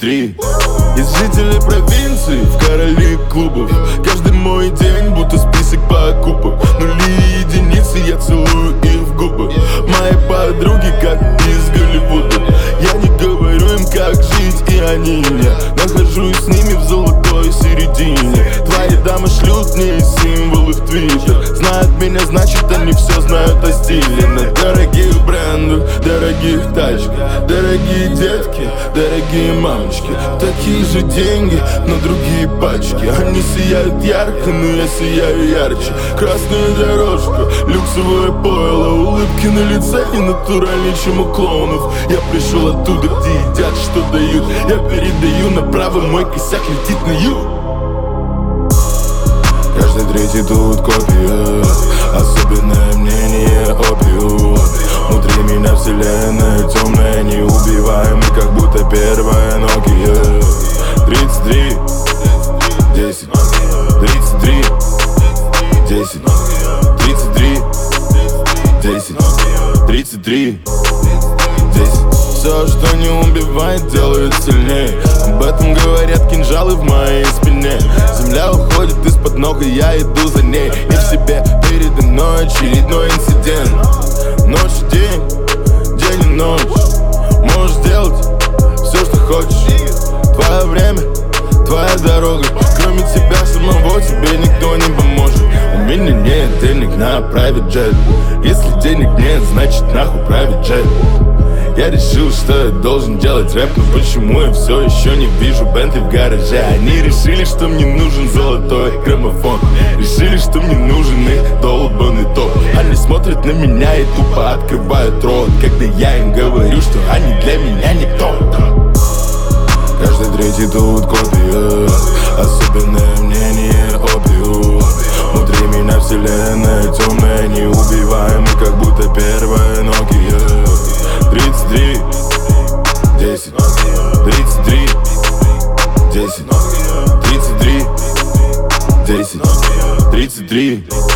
33. Из жителей провинции в короли клубов. Каждый мой день будто список покупок. Нули и единицы, я целую их в губы. Мои подруги как из Голливуда. Я не говорю им как жить, и они мне. Нахожусь с ними в золотой середине. Твои дамы шлют мне символы в твиттер. Знают меня, значит они все знают о стиле. На дорогих брендах, дорогих тачках, дорогие детки, дорогие мамочки. Такие же деньги, но другие пачки. Они сияют ярко, но я сияю ярче. Красная дорожка, люксовое пойло, улыбки на лице не натуральнее, чем у клоунов. Я пришел оттуда, где едят, что дают. Я передаю направо, мой косяк летит на юг. Каждый третий тут копия, особенное мнение опиум. Внутри меня вселенная темная, неубиваемый, как будто первая Nokia. 33, 10, 33, 10, 33, 10, 33, 10. Все, что не убивает, делает сильнее. Об этом говорят кинжалы в моей спине. Земля уходит из-под ног, и я иду за ней. Не в себе, передо мной очередной инцидент. Ночь и день, день и ночь. Можешь делать все, что хочешь. Твое время, твоя дорога. Кроме тебя самого тебе никто не поможет. У меня нет денег на private jet. Если денег нет, значит нахуй private jet. Я решил, что я должен делать рэп, но почему я все еще не вижу Бентли в гараже? Они решили, что мне нужен золотой граммофон. Решили, что мне нужен их долбанный топ. Они смотрят на меня и тупо открывают рот, когда я им говорю, что они для меня никто. Каждый третий тут копия, особенное мнение опиум. Внутри меня вселенная темная, неубиваемый, как будто первая Nokia. 33, 10, 33, 10, 33, 10, 33.